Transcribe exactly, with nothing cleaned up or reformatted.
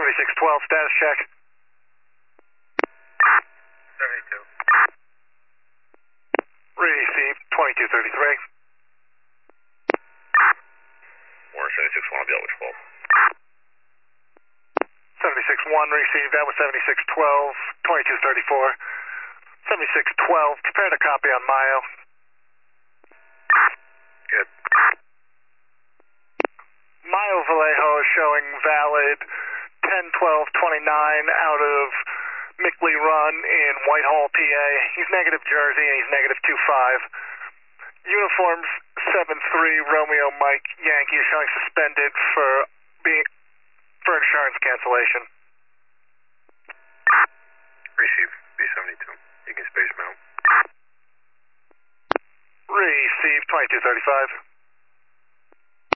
seventy-six twelve, status check. seventy-two. Received, twenty-two thirty-three. Warren seventy-six one, I'll be out with twelve. seventy-six one received, that was seventy-six twelve, twenty-two thirty-four. seventy-six twelve, prepare to copy on Mayo. Good. Mayo Vallejo is showing valid ten twelve twenty-nine out of Mickley Run in Whitehall, P A. He's negative Jersey and he's negative two five. Uniforms seven three Romeo Mike Yankee is showing suspended for being for insurance cancellation. Receive, B seventy-two. You can space mount. Receive, twenty-two thirty-five.